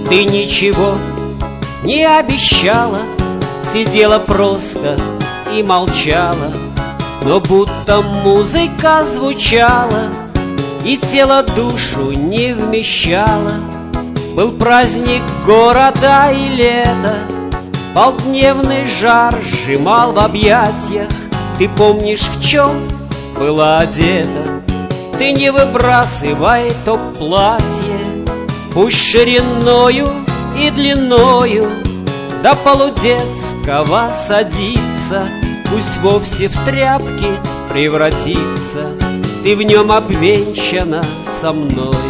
Ты ничего не обещала, сидела просто и молчала, но будто музыка звучала и тело душу не вмещало. Был праздник города и лета, полдневный жар сжимал в объятиях. Ты помнишь, в чем была одета? Ты не выбрасывай то платье, пусть шириною и длиною до полудетского садится, пусть вовсе в тряпки превратится. Ты в нем обвенчана со мной.